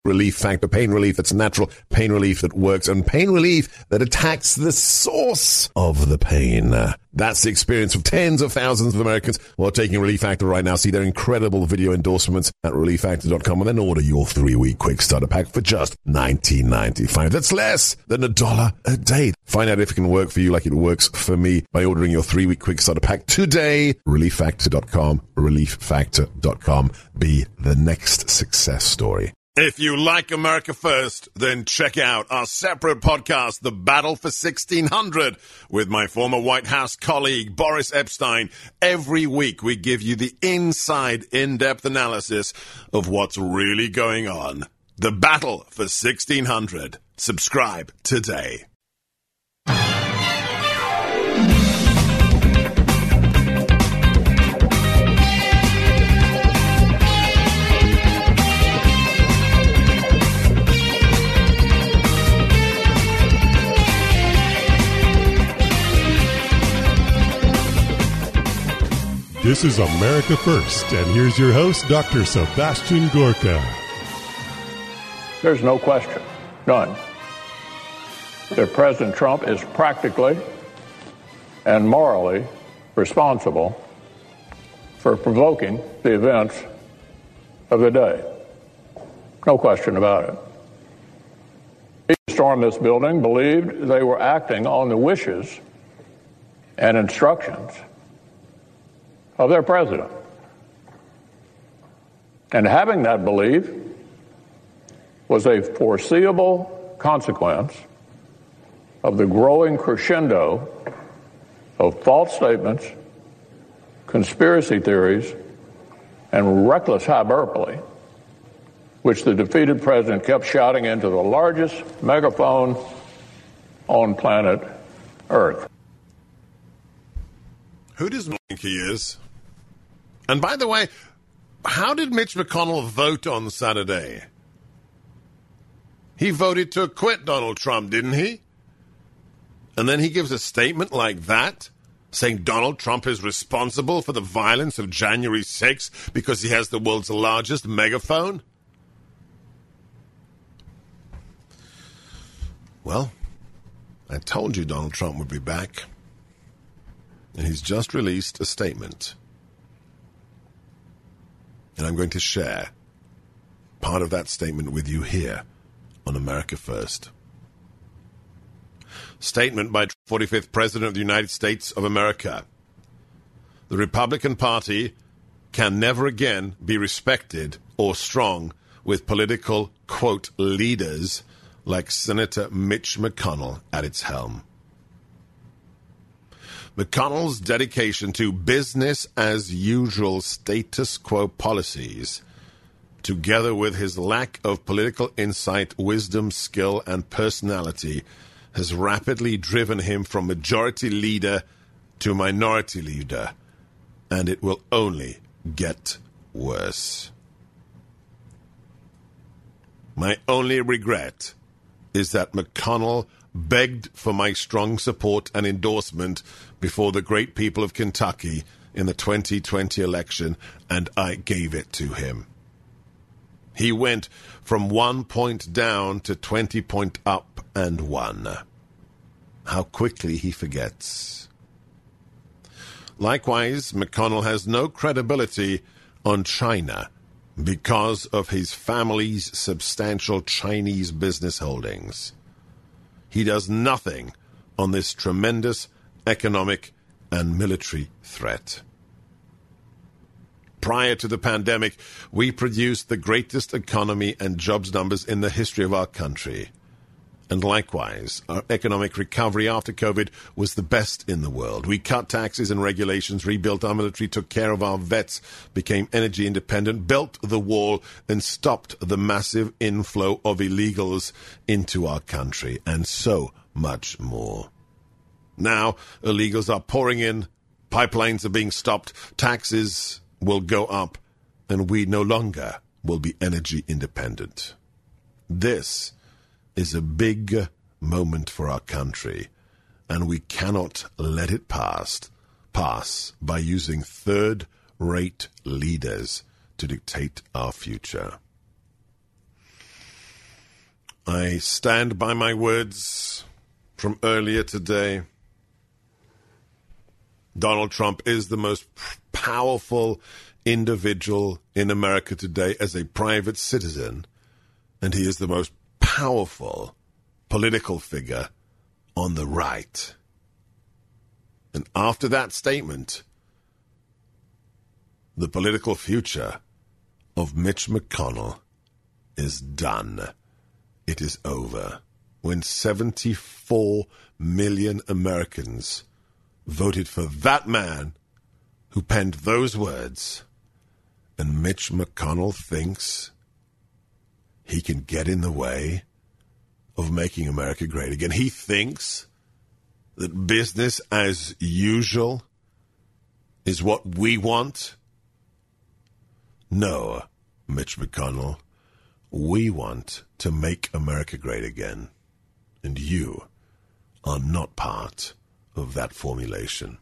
Relief Factor. Pain relief that's natural, pain relief that works, and pain relief that attacks the source of the pain. That's the experience of tens of thousands of Americans who are taking Relief Factor right now. See their incredible video endorsements at relieffactor.com and then order your 3-week quick starter pack for just $19.95. That's less than $1 a day. Find out if it can work for you like it works for me by ordering your 3-week quick starter pack today. relieffactor.com, relieffactor.com. Be the next success story. If you like America First, then check out our separate podcast, The Battle for 1600, with my former White House colleague, Boris Epshteyn. Every week, we give you the inside, in-depth analysis of what's really going on. The Battle for 1600. Subscribe today. This is America First, and here's your host, Dr. Sebastian Gorka. There's no question, none, that President Trump is practically and morally responsible for provoking the events of the day. No question about it. People who stormed this building believed they were acting on the wishes and instructions of their president. And having that belief was a foreseeable consequence of the growing crescendo of false statements, conspiracy theories, and reckless hyperbole, which the defeated president kept shouting into the largest megaphone on planet Earth. Who does he think he is? And by the way, how did Mitch McConnell vote on Saturday? He voted to acquit Donald Trump, didn't he? And then he gives a statement like that, saying Donald Trump is responsible for the violence of January 6th because he has the world's largest megaphone? Well, I told you Donald Trump would be back. And he's just released a statement. And I'm going to share part of that statement with you here on America First. Statement by 45th President of the United States of America. The Republican Party can never again be respected or strong with political, quote, leaders like Senator Mitch McConnell at its helm. McConnell's dedication to business-as-usual status quo policies, together with his lack of political insight, wisdom, skill, and personality, has rapidly driven him from majority leader to minority leader, and it will only get worse. My only regret is that McConnell begged for my strong support and endorsement before the great people of Kentucky in the 2020 election, and I gave it to him. He went from 1 point down to 20 point up and won. How quickly he forgets. Likewise, McConnell has no credibility on China because of his family's substantial Chinese business holdings. He does nothing on this tremendous economic and military threat. Prior to the pandemic, we produced the greatest economy and jobs numbers in the history of our country. And likewise, our economic recovery after COVID was the best in the world. We cut taxes and regulations, rebuilt our military, took care of our vets, became energy independent, built the wall, and stopped the massive inflow of illegals into our country, and so much more. Now, illegals are pouring in, pipelines are being stopped, taxes will go up, and we no longer will be energy independent. This is a big moment for our country, and we cannot let it pass by using third-rate leaders to dictate our future. I stand by my words from earlier today. Donald Trump is the most powerful individual in America today as a private citizen, and he is the most powerful political figure on the right. And after that statement, the political future of Mitch McConnell is done. It is over. When 74 million Americans voted for that man who penned those words, and Mitch McConnell thinks he can get in the way of making America great again. He thinks that business as usual is what we want. No, Mitch McConnell, we want to make America great again. And you are not part of that formulation.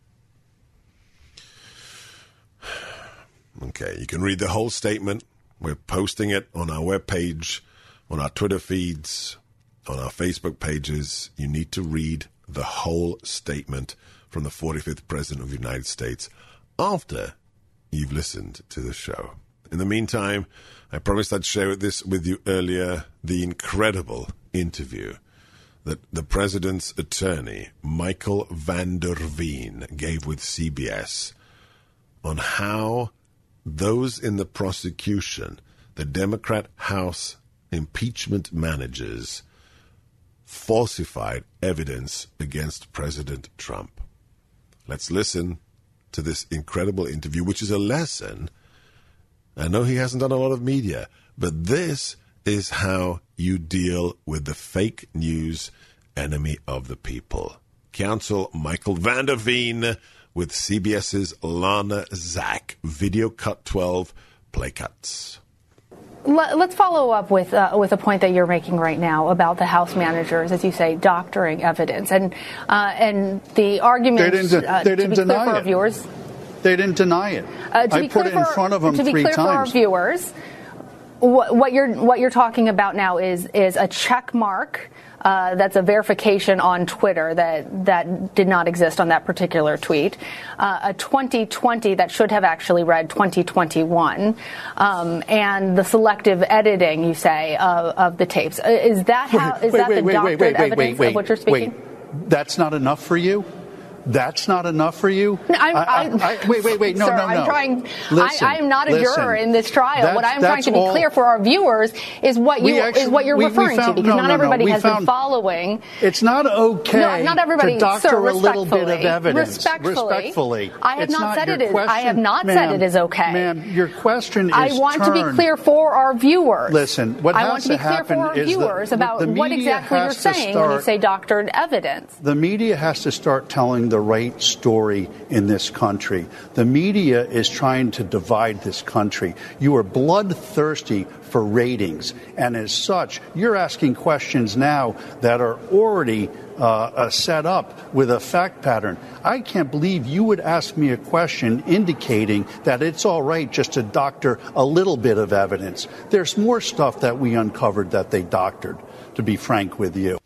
Okay, you can read the whole statement. We're posting it on our webpage, on our Twitter feeds, on our Facebook pages. You need to read the whole statement from the 45th President of the United States after you've listened to the show. In the meantime, I promised I'd share this with you earlier, the incredible interview that the president's attorney, Michael van der Veen, gave with CBS on how those in the prosecution, the Democrat House impeachment managers, falsified evidence against President Trump. Let's listen to this incredible interview, which is a lesson. I know he hasn't done a lot of media, but this is how you deal with the fake news enemy of the people. Counsel Michael van der Veen with CBS's Lana Zak. Video cut 12, play cuts. Let's follow up with a point that you're making right now about the House managers, as you say, doctoring evidence, and the argument. They didn't deny it. For our viewers, they didn't deny it. I put it in front of them 3 times. To be clear for our viewers, what you're talking about now is a check mark. That's a verification on Twitter that did not exist on that particular tweet. A 2020 that should have actually read 2021. And the selective editing, you say, of the tapes. Is that the doctored evidence of what you're speaking? Wait. That's not enough for you? That's not enough for you? Wait. No, sir, no. I'm trying. I am not a juror in this trial. What I'm trying to be clear for our viewers is what you're referring to, because not everybody has been following. It's not okay. Not everybody, to doctor sir, a little bit of evidence. Respectfully, I have not said it is. I have not said it is okay. Ma'am, your question is I want to be clear for our viewers. Listen, what has to happen is I want to be clear for our viewers about what exactly you're saying when you say doctored evidence. The media has to start telling the right story in this country. The media is trying to divide this country. You are bloodthirsty for ratings, and as such, you're asking questions now that are already set up with a fact pattern. I can't believe you would ask me a question indicating that it's all right just to doctor a little bit of evidence. There's more stuff that we uncovered that they doctored, to be frank with you.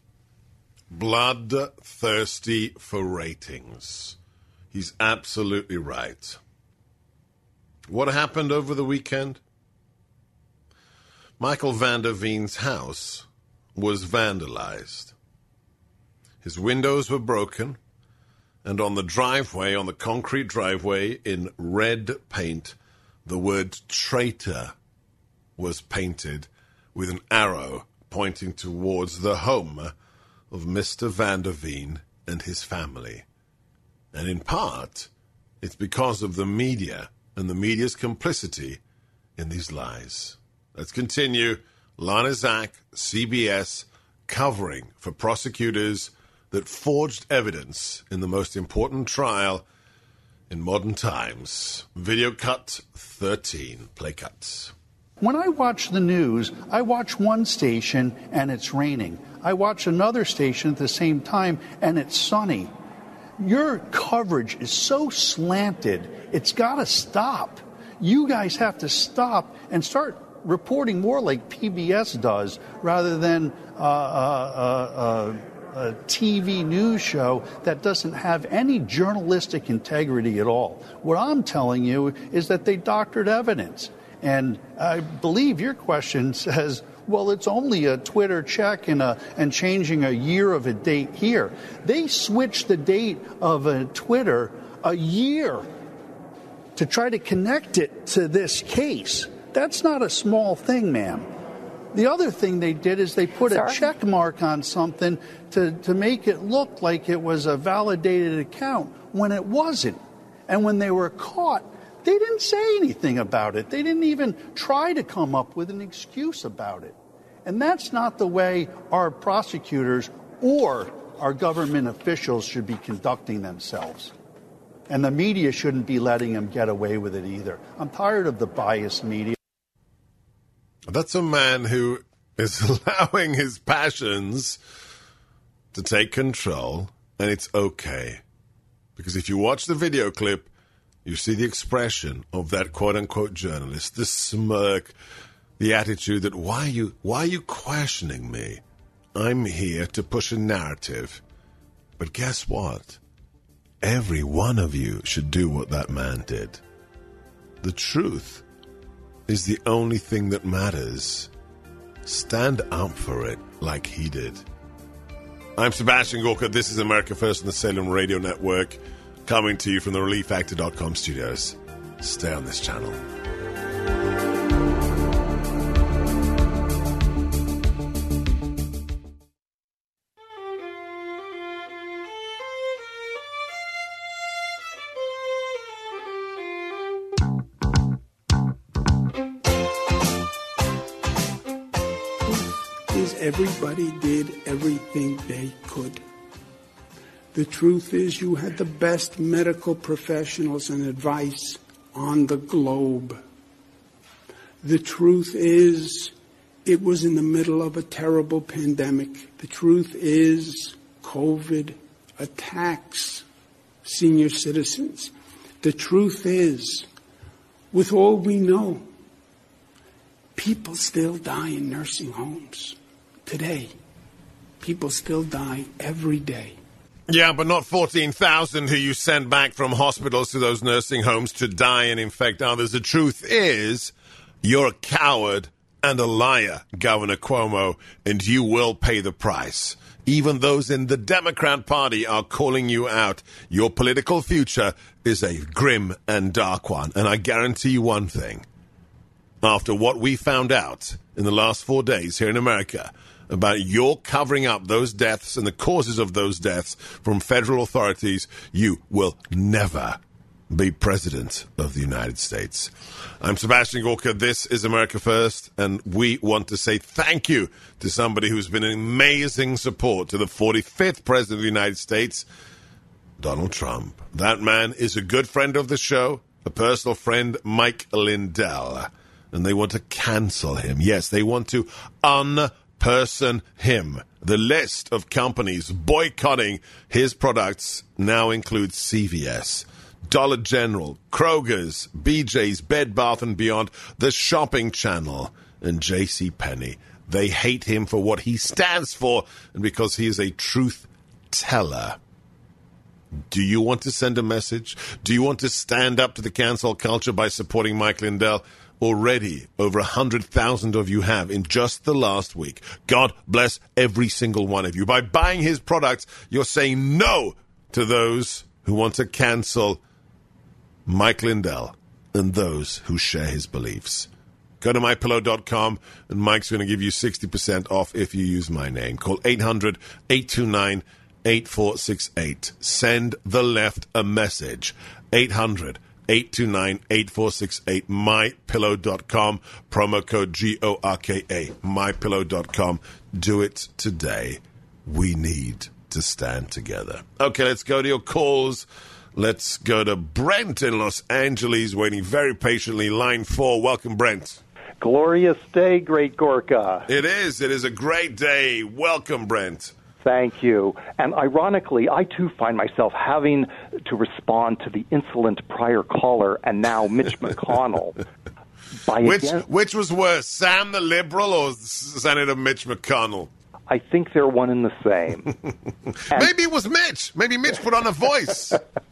Bloodthirsty for ratings. He's absolutely right. What happened over the weekend? Michael van der Veen's house was vandalized. His windows were broken, and on the driveway, on the concrete driveway, in red paint, the word traitor was painted with an arrow pointing towards the home of Mr. van der Veen and his family. And in part, it's because of the media and the media's complicity in these lies. Let's continue. Lana Zak, CBS, covering for prosecutors that forged evidence in the most important trial in modern times. Video cut 13. Play cuts. When I watch the news, I watch one station and it's raining. I watch another station at the same time and it's sunny. Your coverage is so slanted, it's got to stop. You guys have to stop and start reporting more like PBS does rather than a TV news show that doesn't have any journalistic integrity at all. What I'm telling you is that they doctored evidence. And I believe your question says, well, it's only a Twitter check and changing a year of a date here. They switched the date of a Twitter a year to try to connect it to this case. That's not a small thing, ma'am. The other thing they did is they put a check mark on something to make it look like it was a validated account when it wasn't. And when they were caught, they didn't say anything about it. They didn't even try to come up with an excuse about it. And that's not the way our prosecutors or our government officials should be conducting themselves. And the media shouldn't be letting them get away with it either. I'm tired of the biased media. That's a man who is allowing his passions to take control, and it's okay. Because if you watch the video clip, you see the expression of that quote-unquote journalist, the smirk, the attitude that, why are you questioning me? I'm here to push a narrative. But guess what? Every one of you should do what that man did. The truth is the only thing that matters. Stand up for it like he did. I'm Sebastian Gorka. This is America First on the Salem Radio Network, coming to you from the ReliefFactor.com studios. Stay on this channel. Everybody did everything they could. The truth is, you had the best medical professionals and advice on the globe. The truth is, it was in the middle of a terrible pandemic. The truth is, COVID attacks senior citizens. The truth is, with all we know, people still die in nursing homes. Today, people still die every day. Yeah, but not 14,000 who you send back from hospitals to those nursing homes to die and infect others. The truth is, you're a coward and a liar, Governor Cuomo, and you will pay the price. Even those in the Democrat Party are calling you out. Your political future is a grim and dark one. And I guarantee you one thing. After what we found out in the last 4 days here in America, about your covering up those deaths and the causes of those deaths from federal authorities, you will never be president of the United States. I'm Sebastian Gorka. This is America First, and we want to say thank you to somebody who's been an amazing support to the 45th president of the United States, Donald Trump. That man is a good friend of the show, a personal friend, Mike Lindell, and they want to cancel him. Yes, they want to person him. The list of companies boycotting his products now includes CVS, Dollar General, Kroger's, BJ's, Bed Bath & Beyond, The Shopping Channel, and JCPenney. They hate him for what he stands for and because he is a truth teller. Do you want to send a message? Do you want to stand up to the cancel culture by supporting Mike Lindell? Already, over 100,000 of you have in just the last week. God bless every single one of you. By buying his products, you're saying no to those who want to cancel Mike Lindell and those who share his beliefs. Go to MyPillow.com, and Mike's going to give you 60% off if you use my name. Call 800-829-8468. Send the left a message. 800-829-8468, MyPillow.com, promo code GORKA, MyPillow.com. Do it today. We need to stand together. Okay, let's go to your calls. Let's go to Brent in Los Angeles, waiting very patiently. Line 4. Welcome, Brent. Glorious day, great Gorka. It is. It is a great day. Welcome, Brent. Thank you. And ironically, I too find myself having to respond to the insolent prior caller and now Mitch McConnell. Which was worse, Sam the liberal or Senator Mitch McConnell? I think they're one and the same. Maybe it was Mitch. Maybe Mitch put on a voice.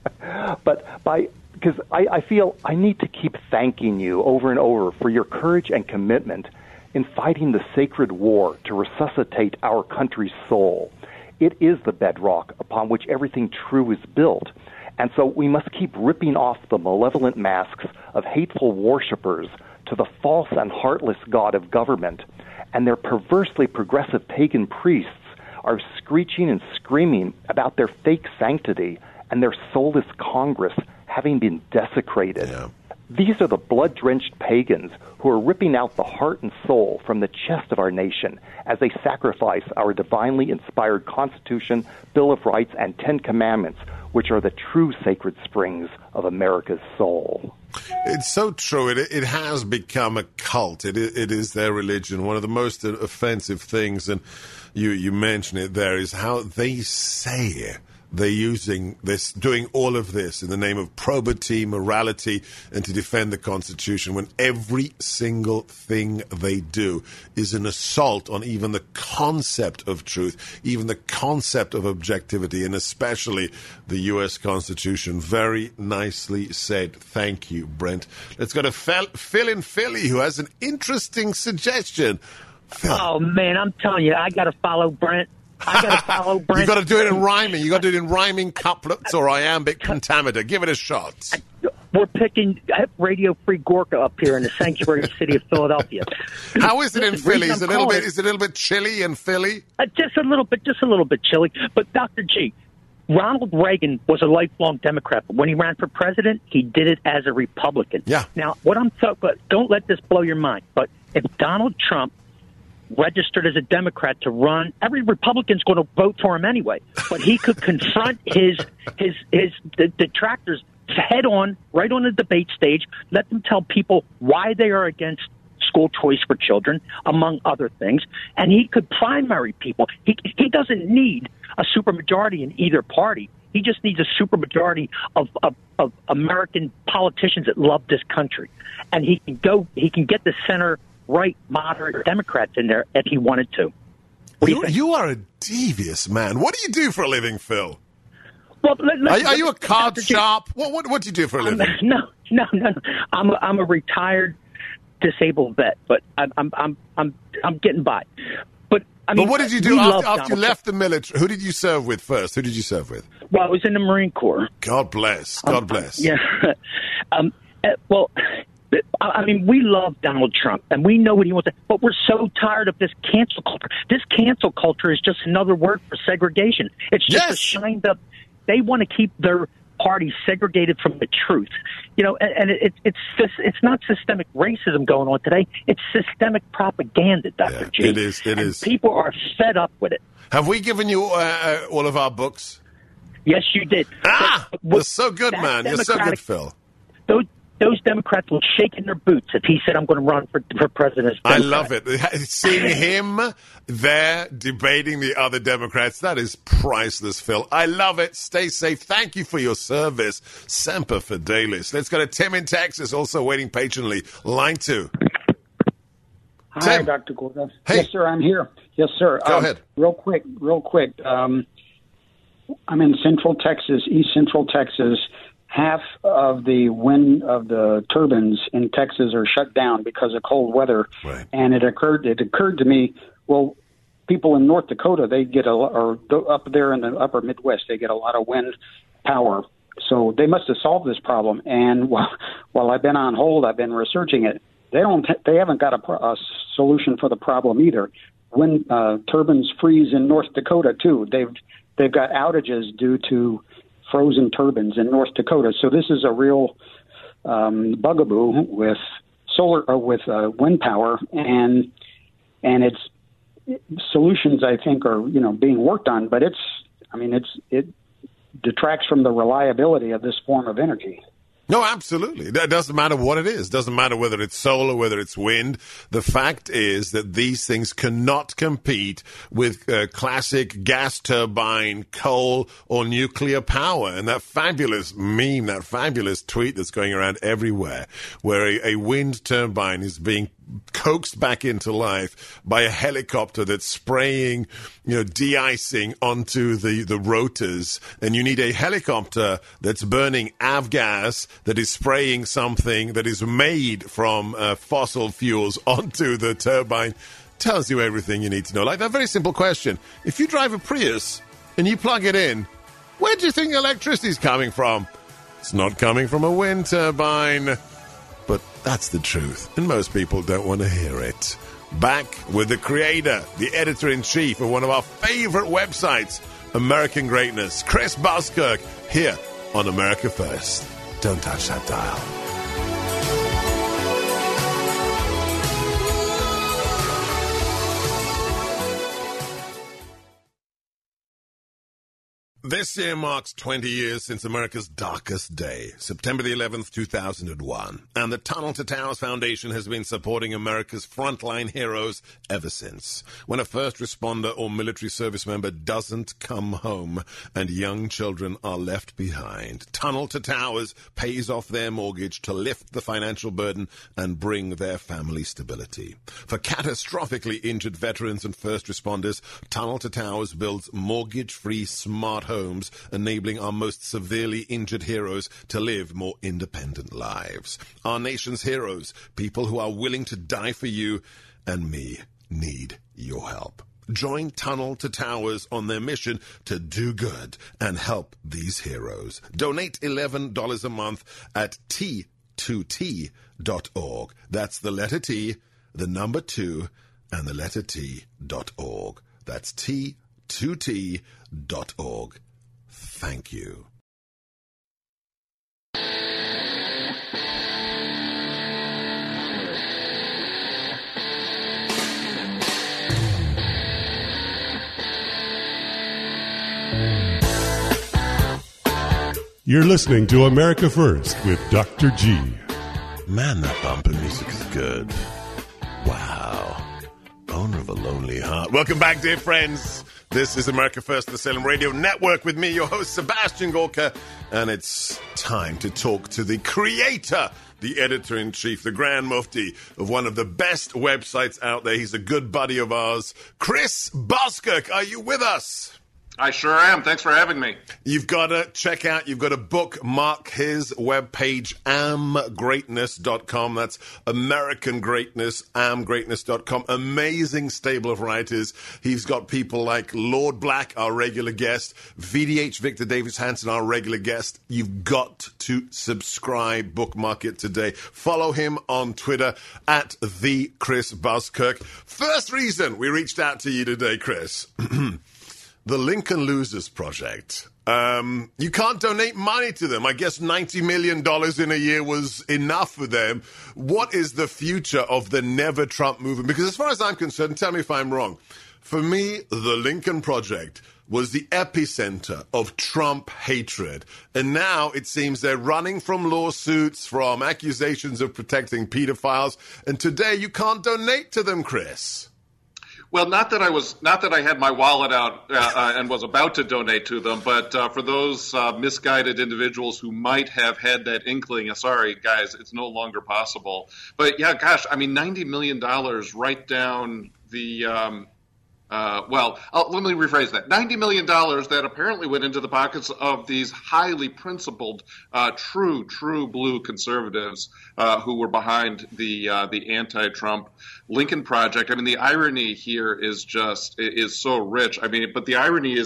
Because I feel I need to keep thanking you over and over for your courage and commitment in fighting the sacred war to resuscitate our country's soul. It is the bedrock upon which everything true is built. And so we must keep ripping off the malevolent masks of hateful worshipers to the false and heartless god of government. And their perversely progressive pagan priests are screeching and screaming about their fake sanctity and their soulless Congress having been desecrated. Yeah. These are the blood-drenched pagans who are ripping out the heart and soul from the chest of our nation as they sacrifice our divinely inspired Constitution, Bill of Rights, and Ten Commandments, which are the true sacred springs of America's soul. It's so true. It has become a cult. It is their religion. One of the most offensive things, and you mention it there, is how they say they're using this, doing all of this in the name of probity, morality, and to defend the Constitution, when every single thing they do is an assault on even the concept of truth, even the concept of objectivity, and especially the U.S. Constitution. Very nicely said. Thank you, Brent. Let's go to Phil in Philly, who has an interesting suggestion. Phil. Oh, man, I'm telling you, I got to follow Brent. I got to follow Brent. You got to do it in rhyming. You got to do it in rhyming couplets or iambic pentameter. Give it a shot. We're picking Radio Free Gorka up here in the sanctuary city of Philadelphia. How is it in Philly? Is it a little bit chilly in Philly? Just a little bit chilly. But Dr. G, Ronald Reagan was a lifelong Democrat, but when he ran for president, he did it as a Republican. Yeah. Now, don't let this blow your mind, but if Donald Trump registered as a Democrat to run, every Republican's going to vote for him anyway. But he could confront his detractors head on, right on the debate stage, let them tell people why they are against school choice for children, among other things, and he could primary people. He doesn't need a supermajority in either party. He just needs a supermajority of American politicians that love this country, and he can get the center right, moderate Democrats in there if he wanted to. You are a devious man. What do you do for a living, Phil? Well, are you a card sharp? What do you do for a living? No. I'm a retired disabled vet, but I'm getting by. But I mean, but what did you do after you left the military? Who did you serve with first? Who did you serve with? Well, I was in the Marine Corps. God bless. God bless. Yeah. Well, I mean, we love Donald Trump, and we know what he wants, but we're so tired of this cancel culture. This cancel culture is just another word for segregation. It's just a shined up. They want to keep their party segregated from the truth, and it's not systemic racism going on today. It's systemic propaganda, Dr. G. It is. People are fed up with it. Have we given you all of our books? Yes, you did. You're so good, man. You're so good, Phil. Those Democrats will shake in their boots if he said, I'm going to run for president. I love it. Seeing him there debating the other Democrats, that is priceless, Phil. I love it. Stay safe. Thank you for your service. Semper Fidelis. Let's go to Tim in Texas, also waiting patiently. Line 2. Hi, Tim. Dr. Gorka. Hey. Yes, sir, I'm here. Yes, sir. Go ahead. Real quick. I'm in Central Texas, East Central Texas. Half of the wind of the turbines in Texas are shut down because of cold weather. Right. And it occurred to me, well, people in North Dakota, they get up there in the upper Midwest, they get a lot of wind power. So they must have solved this problem. And while I've been on hold, I've been researching it. They haven't got a solution for the problem either. Wind turbines freeze in North Dakota too. They've got outages due to frozen turbines in North Dakota. So this is a real bugaboo with wind power, and its solutions, I think, are being worked on. But it detracts from the reliability of this form of energy. No, absolutely. It doesn't matter what it is. It doesn't matter whether it's solar, whether it's wind. The fact is that these things cannot compete with classic gas turbine, coal, or nuclear power. And that fabulous meme, that fabulous tweet that's going around everywhere, where a wind turbine is being coaxed back into life by a helicopter that's spraying, de-icing onto the rotors, and you need a helicopter that's burning avgas that is spraying something that is made from fossil fuels onto the turbine. Tells you everything you need to know. Like that very simple question. If you drive a Prius and you plug it in, where do you think the electricity is coming from? It's not coming from a wind turbine. But that's the truth, and most people don't want to hear it. Back with the creator, the editor-in-chief of one of our favorite websites, American Greatness, Chris Buskirk, here on America First. Don't touch that dial. This year marks 20 years since America's darkest day, September the 11th, 2001. And the Tunnel to Towers Foundation has been supporting America's frontline heroes ever since. When a first responder or military service member doesn't come home and young children are left behind, Tunnel to Towers pays off their mortgage to lift the financial burden and bring their family stability. For catastrophically injured veterans and first responders, Tunnel to Towers builds mortgage-free smart homes, enabling our most severely injured heroes to live more independent lives. Our nation's heroes, people who are willing to die for you and me, need your help. Join Tunnel to Towers on their mission to do good and help these heroes. Donate $11 a month at T2T.org. That's the letter T, the number 2, and the letter T.org. That's T2T.org. Thank you. You're listening to America First with Dr. G. Man, that bumper music is good. Wow. Owner of a lonely heart. Welcome back, dear friends. This is America First, the Salem Radio Network, with me, your host, Sebastian Gorka. And it's time to talk to the creator, the editor-in-chief, the Grand Mufti of one of the best websites out there. He's a good buddy of ours. Chris Buskirk, are you with us? I sure am. Thanks for having me. You've got to check out, you've got to bookmark his webpage, amgreatness.com. That's American Greatness, amgreatness.com. Amazing stable of writers. He's got people like Lord Black, our regular guest, VDH Victor Davis Hanson, our regular guest. You've got to subscribe, bookmark it today. Follow him on Twitter at the Chris Buskirk. First reason we reached out to you today, Chris. The Lincoln Losers Project. You can't donate money to them. I guess $90 million in a year was enough for them. What is the future of the Never Trump movement? Because as far as I'm concerned, tell me if I'm wrong, for me, the Lincoln Project was the epicenter of Trump hatred. And now it seems they're running from lawsuits, from accusations of protecting pedophiles. And today you can't donate to them, Chris. Well, not that I had my wallet out and was about to donate to them, but for those misguided individuals who might have had that inkling, sorry, guys, it's no longer possible. But yeah, gosh, I mean, $90 million right down the let me rephrase that. $90 million that apparently went into the pockets of these highly principled, true blue conservatives who were behind the anti-Trump Lincoln Project. I mean, the irony here is so rich. I mean, but the irony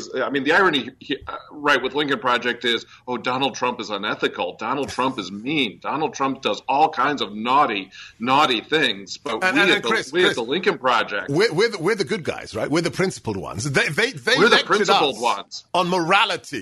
right, with Lincoln Project is, Donald Trump is unethical. Donald Trump is mean. Donald Trump does all kinds of naughty things. But we at the Lincoln Project, we're the good guys, right? We're the principled ones. They we're the principled ones on morality.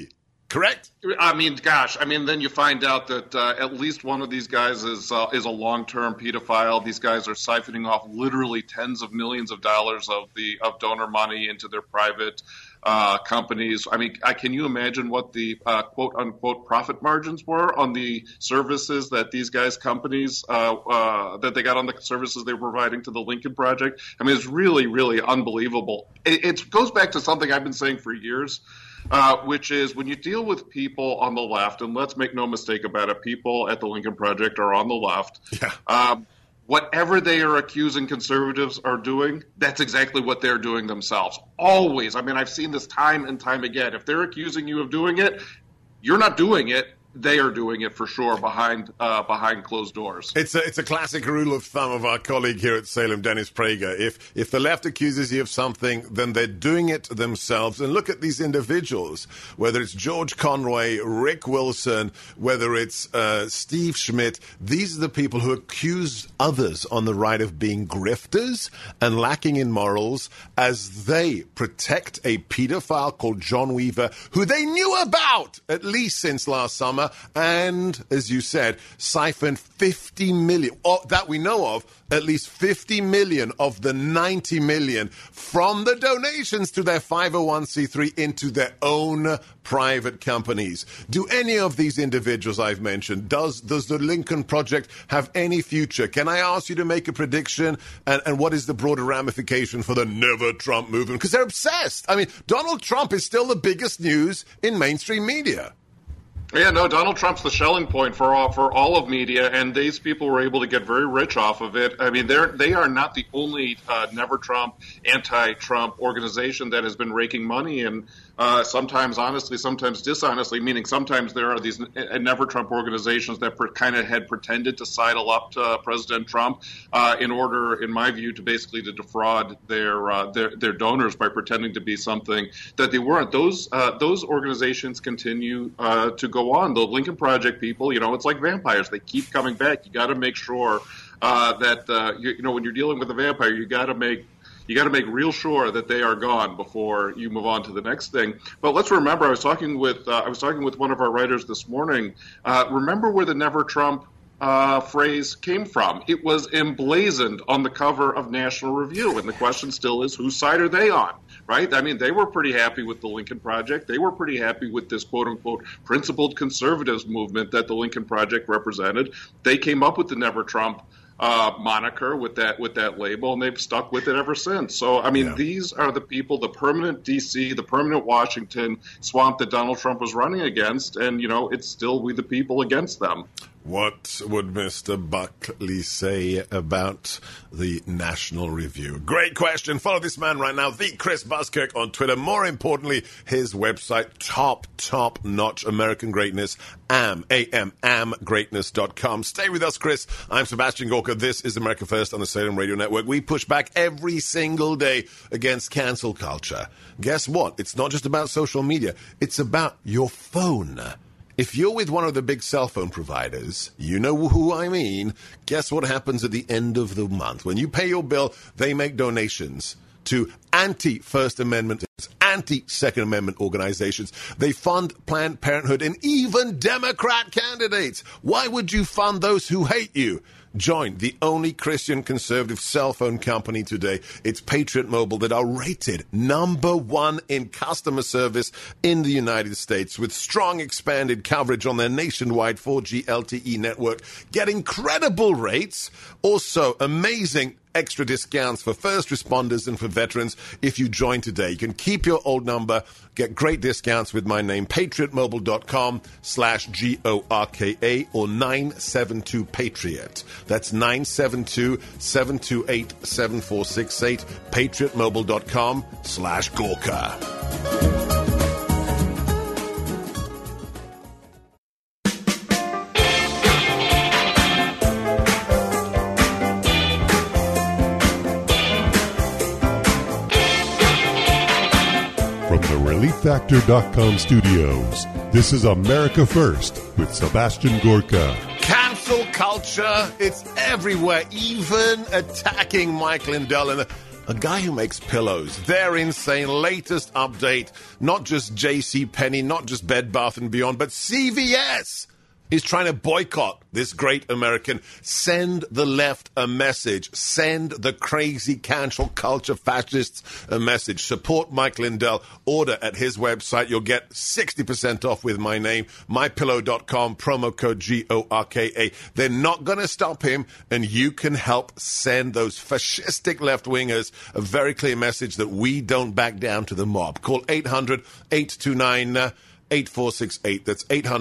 Correct? I mean, gosh. I mean, then you find out that at least one of these guys is a long-term pedophile. These guys are siphoning off literally tens of millions of dollars of donor money into their private companies. I mean, can you imagine what the quote-unquote profit margins were on the services that these guys' companies that they got on the services they were providing to the Lincoln Project? I mean, it's really, really unbelievable. It goes back to something I've been saying for years. Which is when you deal with people on the left, and let's make no mistake about it, people at the Lincoln Project are on the left. Yeah. Whatever they are accusing conservatives are doing, that's exactly what they're doing themselves. Always. I mean, I've seen this time and time again. If they're accusing you of doing it, you're not doing it. They are doing it for sure behind closed doors. It's a classic rule of thumb of our colleague here at Salem, Dennis Prager. If the left accuses you of something, then they're doing it themselves. And look at these individuals, whether it's George Conway, Rick Wilson, whether it's Steve Schmidt. These are the people who accuse others on the right of being grifters and lacking in morals as they protect a pedophile called John Weaver, who they knew about at least since last summer. And, as you said, siphoned 50 million, that we know of, at least 50 million of the 90 million from the donations to their 501c3 into their own private companies. Do any of these individuals I've mentioned, does the Lincoln Project have any future? Can I ask you to make a prediction? And what is the broader ramification for the Never Trump movement? Because they're obsessed. I mean, Donald Trump is still the biggest news in mainstream media. Yeah, no, Donald Trump's the Schelling point for all of media, and these people were able to get very rich off of it. I mean, they are not the only Never Trump, anti-Trump organization that has been raking money, and sometimes honestly, sometimes dishonestly, meaning sometimes there are these Never Trump organizations that kind of had pretended to sidle up to President Trump in order, in my view, to basically to defraud their donors by pretending to be something that they weren't. Those organizations continue to go on. The Lincoln Project people, it's like vampires. They keep coming back. You got to make sure that when you're dealing with a vampire, you got to make real sure that they are gone before you move on to the next thing. But let's remember, I was talking with one of our writers this morning. Remember where the Never Trump phrase came from? It was emblazoned on the cover of National Review, and the question still is, whose side are they on? Right? I mean, they were pretty happy with the Lincoln Project. They were pretty happy with this quote-unquote principled conservatives movement that the Lincoln Project represented. They came up with the Never Trump moniker with that label, and they've stuck with it ever since. So, I mean, These are the people, the permanent D.C., the permanent Washington swamp that Donald Trump was running against, and, it's still we the people against them. What would Mr. Buckley say about the National Review? Great question. Follow this man right now, the Chris Buskirk on Twitter. More importantly, his website, top-notch American greatness, amgreatness.com. Stay with us, Chris. I'm Sebastian Gorka. This is America First on the Salem Radio Network. We push back every single day against cancel culture. Guess what? It's not just about social media. It's about your phone. If you're with one of the big cell phone providers, you know who I mean, guess what happens at the end of the month? When you pay your bill, they make donations to anti-First Amendment, anti-Second Amendment organizations. They fund Planned Parenthood and even Democrat candidates. Why would you fund those who hate you? Join the only Christian conservative cell phone company today. It's Patriot Mobile, that are rated #1 in customer service in the United States, with strong expanded coverage on their nationwide 4G LTE network. Get incredible rates. Also, amazing extra discounts for first responders and for veterans if you join today. You can keep your old number, get great discounts with my name, patriotmobile.com/GORKA or 972-PATRIOT. That's 972-728-7468, patriotmobile.com/Gorka. ReliefFactor.com studios. This is America First with Sebastian Gorka. Cancel culture, it's everywhere, even attacking Mike Lindell. And a guy who makes pillows. They're insane. Latest update, not just JCPenney, not just Bed Bath & Beyond, but CVS is trying to boycott this great American. Send the left a message. Send the crazy cancel culture fascists a message. Support Mike Lindell. Order at his website. You'll get 60% off with my name, mypillow.com, promo code GORKA. They're not going to stop him, and you can help send those fascistic left-wingers a very clear message that we don't back down to the mob. Call 800-829 8468. That's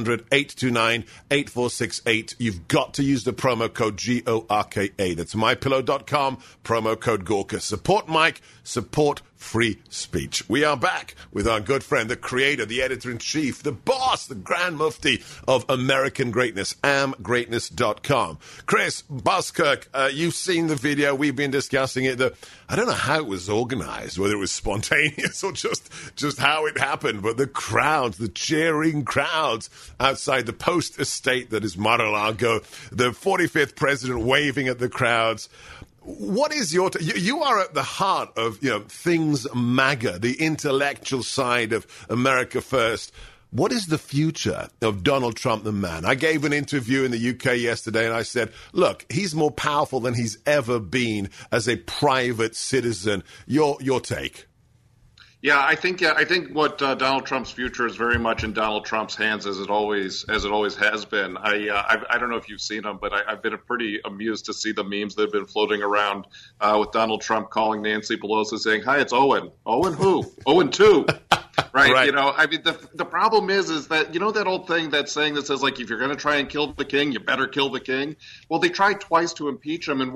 800-829-8468. You've got to use the promo code GORKA. That's mypillow.com, promo code Gorka. Support Mike, support free speech. We are back with our good friend, the creator, the editor-in-chief, the boss, the grand mufti of American greatness, amgreatness.com. Chris Buskirk, you've seen the video. We've been discussing it. I don't know how it was organized, whether it was spontaneous or just how it happened, but the crowds, the cheering crowds outside the post estate that is Mar-a-Lago, the 45th president waving at the crowds. What is your... you are at the heart of, things MAGA, the intellectual side of America First. What is the future of Donald Trump, the man? I gave an interview in the UK yesterday, and I said, look, he's more powerful than he's ever been as a private citizen. Your take? Yeah, I think what Donald Trump's future is very much in Donald Trump's hands, as it always has been. I don't know if you've seen them, but I've been pretty amused to see the memes that have been floating around with Donald Trump calling Nancy Pelosi, saying, "Hi, it's Owen. Owen who? Owen 2." Right. The problem is that, that old thing, that saying that says, like, if you're going to try and kill the king, you better kill the king. Well, they tried twice to impeach him, and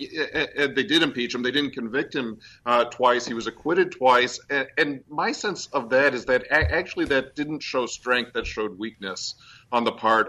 they did impeach him. They didn't convict him twice. He was acquitted twice. And my sense of that is that actually that didn't show strength, that showed weakness on the part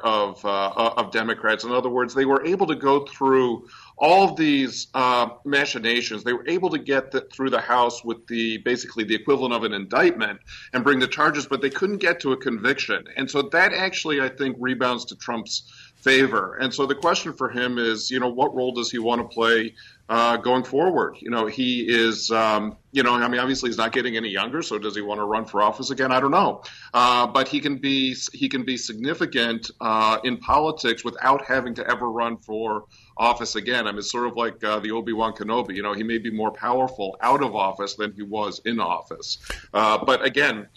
of Democrats. In other words, they were able to go through all of these machinations. They were able to get through the House with basically the equivalent of an indictment and bring the charges, but they couldn't get to a conviction. And so that actually, I think, rebounds to Trump's favor. And so the question for him is, what role does he want to play going forward? He is, obviously he's not getting any younger. So does he want to run for office again? I don't know. But he can be significant in politics without having to ever run for office again. I mean, it's sort of like the Obi-Wan Kenobi. He may be more powerful out of office than he was in office. But again,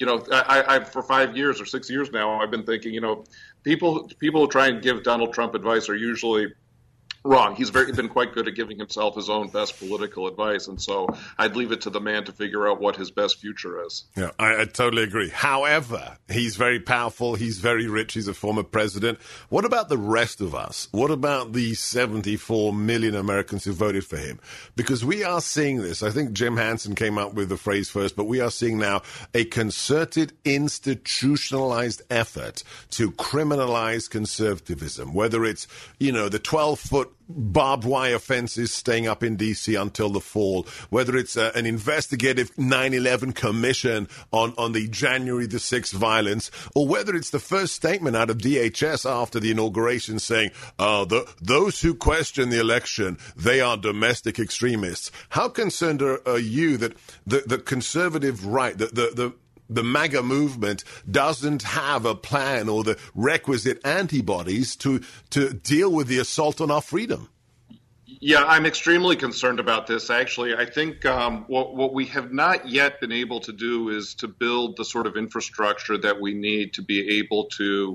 I for 5 years or 6 years now, I've been thinking, people who try and give Donald Trump advice are usually wrong. He's been quite good at giving himself his own best political advice, and so I'd leave it to the man to figure out what his best future is. Yeah, I totally agree. However, he's very powerful, he's very rich, he's a former president. What about the rest of us? What about the 74 million Americans who voted for him? Because we are seeing this. I think Jim Hansen came up with the phrase first, but we are seeing now a concerted, institutionalized effort to criminalize conservatism, whether it's, the 12-foot barbed wire fences staying up in D.C. until the fall, whether it's an investigative 9/11 commission on the January the 6th violence, or whether it's the first statement out of DHS after the inauguration saying, those who question the election, they are domestic extremists. How concerned are you that the conservative right, the MAGA movement doesn't have a plan or the requisite antibodies to deal with the assault on our freedom? Yeah, I'm extremely concerned about this, actually. I think what we have not yet been able to do is to build the sort of infrastructure that we need to be able to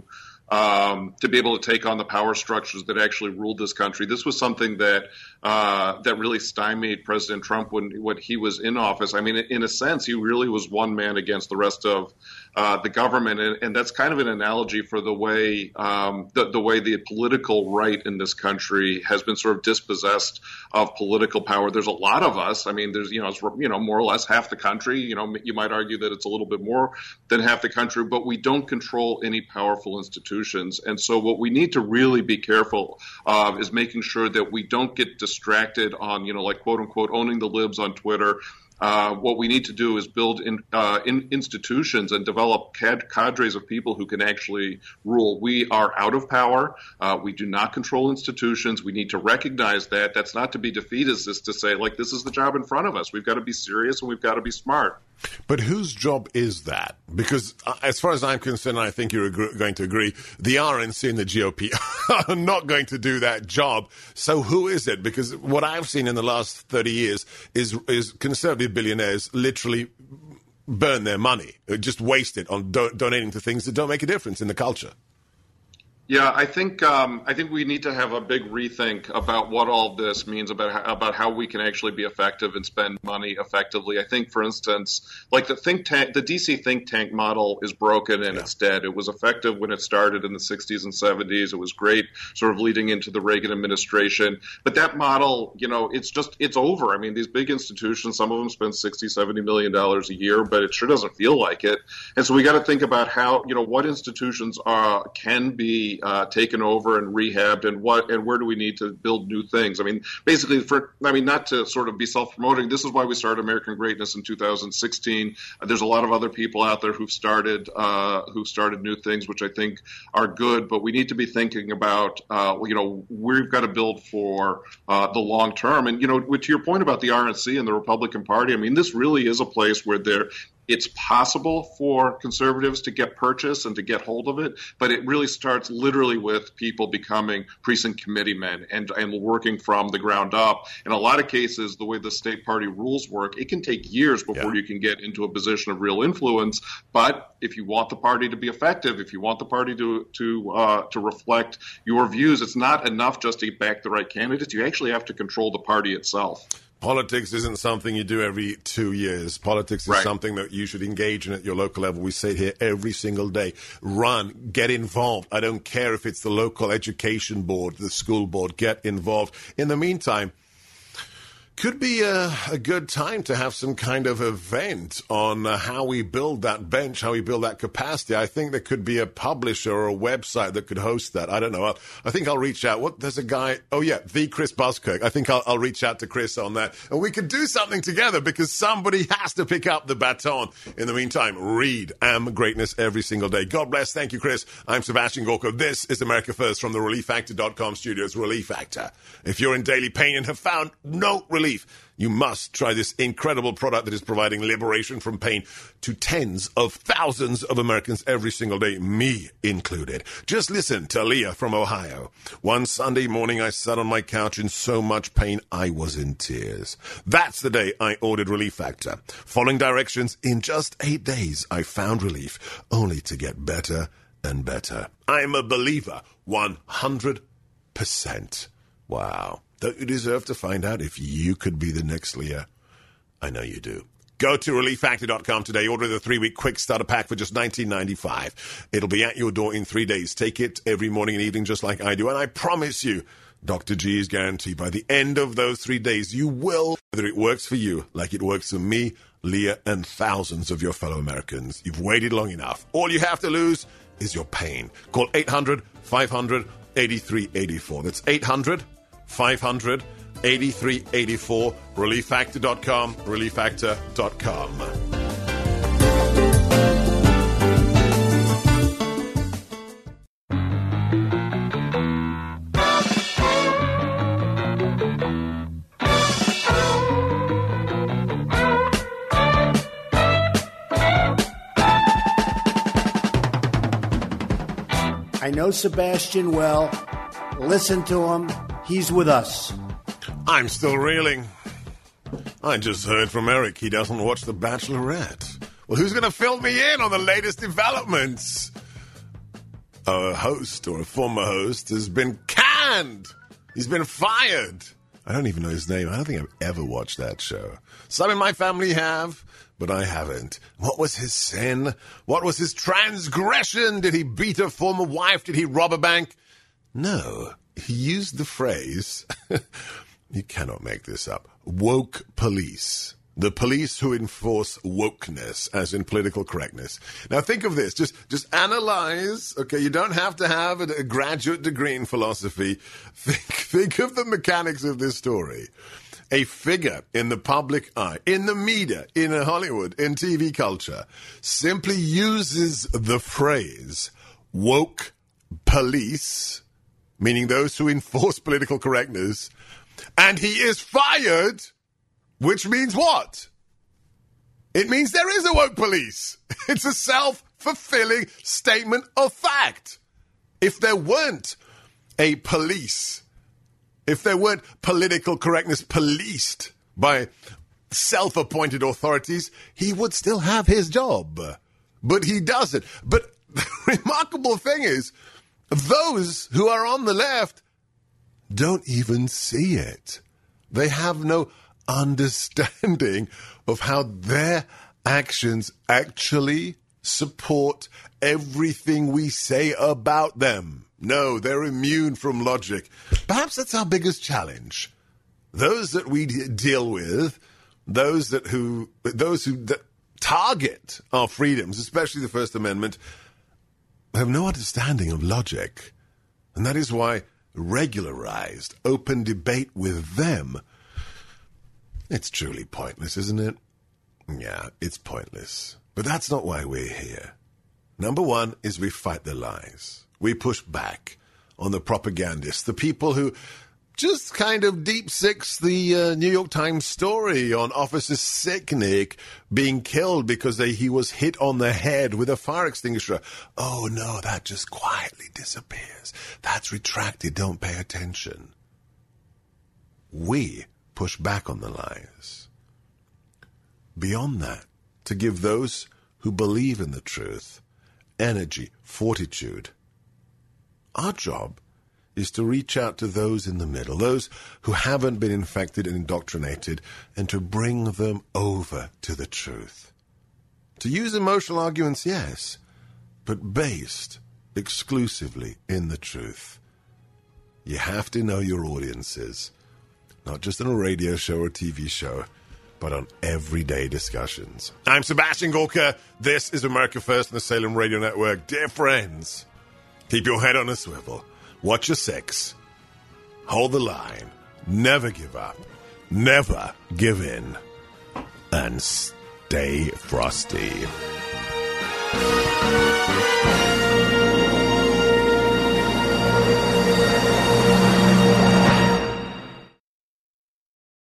take on the power structures that actually ruled this country. This was something that really stymied President Trump when he was in office. I mean, in a sense, he really was one man against the rest of the government, and that's kind of an analogy for the way the political right in this country has been sort of dispossessed of political power. There's a lot of us. I mean, there's it's, more or less half the country. You might argue that it's a little bit more than half the country, but we don't control any powerful institutions. And so what we need to really be careful of is making sure that we don't get distracted on, like, quote unquote, owning the libs on Twitter What we need to do is build institutions and develop cadres of people who can actually rule. We are out of power. We do not control institutions. We need to recognize that. That's not to be defeatist, is to say, like, this is the job in front of us. We've got to be serious and we've got to be smart. But whose job is that? Because as far as I'm concerned, I think you're going to agree, the RNC and the GOP are not going to do that job. So who is it? Because what I've seen in the last 30 years is conservative billionaires literally burn their money, just waste it on donating to things that don't make a difference in the culture. Yeah, I think we need to have a big rethink about what all of this means about how we can actually be effective and spend money effectively. I think, for instance, like the DC think tank model is broken and it's dead. It was effective when it started in the 60s and 70s. It was great sort of leading into the Reagan administration. But that model, it's over. I mean, these big institutions, some of them spend $60-70 million a year, but it sure doesn't feel like it. And so we got to think about how, what institutions can be taken over and rehabbed, and where do we need to build new things? I mean, basically, not to sort of be self-promoting, this is why we started American Greatness in 2016. There's a lot of other people out there who've started new things, which I think are good, but we need to be thinking about, we've got to build for the long term. And, to your point about the RNC and the Republican Party, I mean, this really is a place where it's possible for conservatives to get purchase and to get hold of it, but it really starts literally with people becoming precinct committee men and working from the ground up. In a lot of cases, the way the state party rules work, it can take years before you can get into a position of real influence. But if you want the party to be effective, if you want the party to reflect your views, it's not enough just to back the right candidates. You actually have to control the party itself. Politics isn't something you do every 2 years. Politics is something that you should engage in at your local level. We say it here every single day. Run, get involved. I don't care if it's the local education board, the school board, get involved. In the meantime, could be a good time to have some kind of event on how we build that bench, how we build that capacity. I think there could be a publisher or a website that could host that. I don't know. I think I'll reach out. There's a guy, the Chris Buskirk. I think I'll reach out to Chris on that. And we could do something together because somebody has to pick up the baton. In the meantime, read Am Greatness every single day. God bless. Thank you, Chris. I'm Sebastian Gorka. This is America First from the ReliefFactor.com studios. Relief Factor. If you're in daily pain and have found no relief, you must try this incredible product that is providing liberation from pain to tens of thousands of Americans every single day, me included. Just listen to Leah from Ohio. One Sunday morning, I sat on my couch in so much pain, I was in tears. That's the day I ordered Relief Factor. Following directions, in just 8 days, I found relief, only to get better and better. I'm a believer, 100%. Wow. Don't you deserve to find out if you could be the next Leah? I know you do. Go to ReliefFactor.com today. Order the 3-week quick starter pack for just $19.95. It'll be at your door in 3 days. Take it every morning and evening just like I do. And I promise you, Dr. G is guaranteed by the end of those 3 days, you will, whether it works for you like it works for me, Leah, and thousands of your fellow Americans. You've waited long enough. All you have to lose is your pain. Call 800-500-8384. That's 800-500-8384, ReliefFactor.com, ReliefFactor.com. I know Sebastian well. Listen to him. He's with us. I'm still reeling. I just heard from Eric he doesn't watch The Bachelorette. Well, who's going to fill me in on the latest developments? A host or a former host has been canned. He's been fired. I don't even know his name. I don't think I've ever watched that show. Some in my family have, but I haven't. What was his sin? What was his transgression? Did he beat a former wife? Did he rob a bank? No. He used the phrase, you cannot make this up, woke police. The police who enforce wokeness, as in political correctness. Now think of this, just analyze, okay, you don't have to have a graduate degree in philosophy. Think of the mechanics of this story. a figure in the public eye, in the media, in Hollywood, in TV culture, simply uses the phrase woke police, meaning those who enforce political correctness, and he is fired, which means what? It means there is a woke police. It's a self-fulfilling statement of fact. If there weren't a police, if there weren't political correctness policed by self-appointed authorities, he would still have his job. But he doesn't. But the remarkable thing is, those who are on the left don't even see it. They have no understanding of how their actions actually support everything we say about them. No, they're immune from logic. Perhaps that's our biggest challenge. Those that we deal with, those who target our freedoms, especially the First Amendment, have no understanding of logic. And that is why regularized open debate with them, it's truly pointless, isn't it? Yeah, it's pointless. But that's not why we're here. Number one is we fight the lies. We push back on the propagandists, the people who just kind of deep six the New York Times story on Officer Sicknick being killed because he was hit on the head with a fire extinguisher. Oh no, that just quietly disappears. That's retracted. Don't pay attention. We push back on the lies. Beyond that, to give those who believe in the truth energy, fortitude. Our job is to reach out to those in the middle, those who haven't been infected and indoctrinated, and to bring them over to the truth. To use emotional arguments, yes, but based exclusively in the truth. You have to know your audiences, not just on a radio show or TV show, but on everyday discussions. I'm Sebastian Gorka. This is America First on the Salem Radio Network. Dear friends, keep your head on a swivel. Watch your six. Hold the line. Never give up. Never give in. And stay frosty.